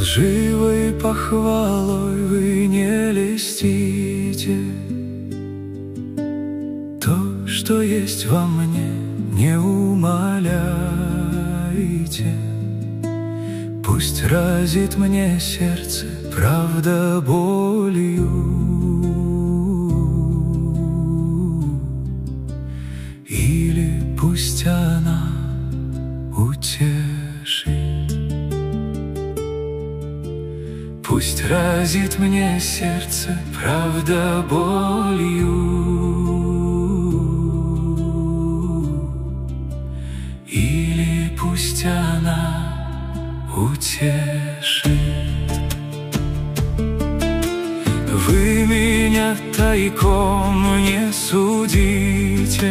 Лживой похвалой вы не льстите. То, что есть во мне, не умаляйте. Пусть разит мне сердце правда болью, или пусть она утешит. Пусть разит мне сердце правда болью, или пусть она утешит. Вы меня тайком не судите,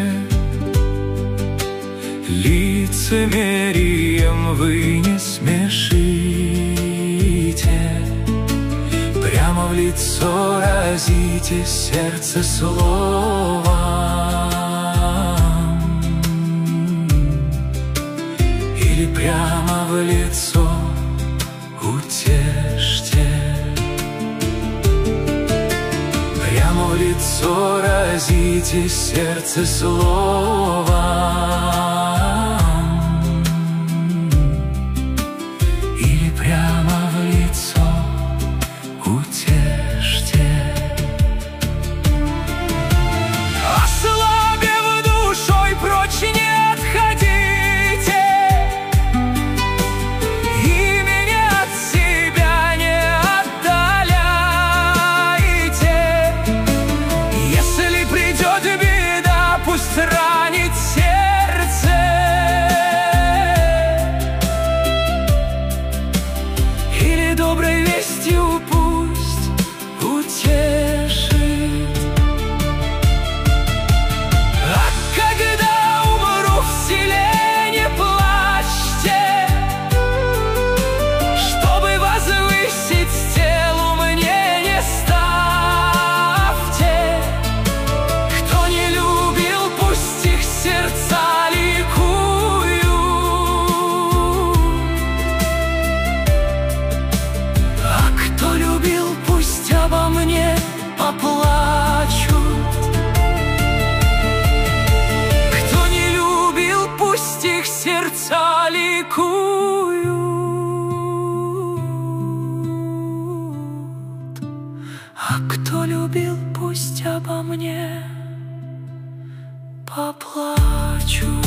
лицемерием вы не смешите. Прямо в лицо разите сердце словом, или прямо в лицо утешьте. Прямо в лицо разите сердце словом, или прямо в лицо утешьте. Ослабев душой, прочь не отходите, и меня от себя не отдаляйте. Если придет беда, пусть ранит сердце, или доброй вестью пусть утешит. А когда умру в селе, не плачьте, чтобы возвысить телу мне не ставьте. Кто не любил, пусть их сердца ликуют, а кто любил, пусть обо мне поплачут. Кто не любил, пусть их сердца ликуют, а кто любил, пусть обо мне поплачут.